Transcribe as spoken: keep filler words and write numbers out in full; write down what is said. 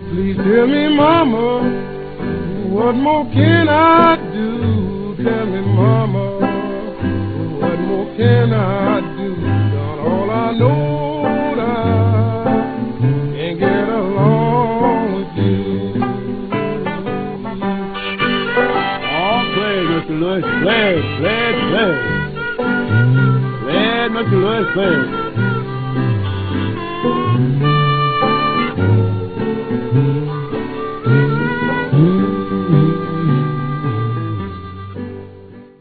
Please tell me, mama, what more can I do? Tell me, mama, what more can I do? Done all I know, I can't get along with you. Oh, play, Mister Lewis, play, play, play. Play, Mister Lewis, play.